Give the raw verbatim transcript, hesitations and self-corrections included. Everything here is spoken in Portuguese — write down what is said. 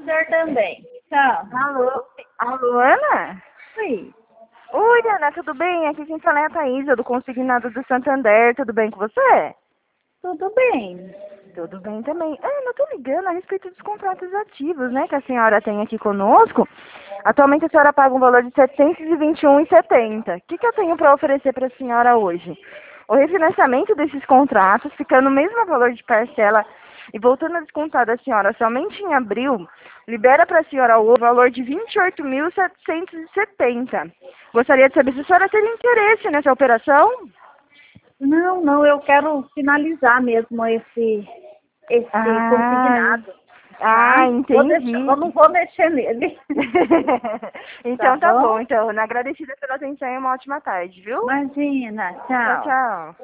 senhor também. Tchau. Alô? Alô, Ana? Oi. Oi, Ana, tudo bem? Aqui quem fala é a Thaísa, do Consignado do Santander. Tudo bem com você? Tudo bem. Tudo bem também. Ana, eu tô ligando a respeito dos contratos ativos, né, que a senhora tem aqui conosco. Atualmente a senhora paga um valor de setecentos e vinte e um reais e setenta centavos. O que, que eu tenho para oferecer para a senhora hoje? O refinanciamento desses contratos, ficando o mesmo valor de parcela e voltando a descontar da senhora somente em abril, libera para a senhora o valor de vinte e oito mil setecentos e setenta. Gostaria de saber se a senhora teria interesse nessa operação? Não, não, eu quero finalizar mesmo esse, esse Ah, consignado. ah, Tá? Vou entendi. deixar, eu não vou mexer nele. Então Tá tá bom, bom? então. Agradecida pela atenção e uma ótima tarde, viu? Imagina, Tchau, tchau. tchau.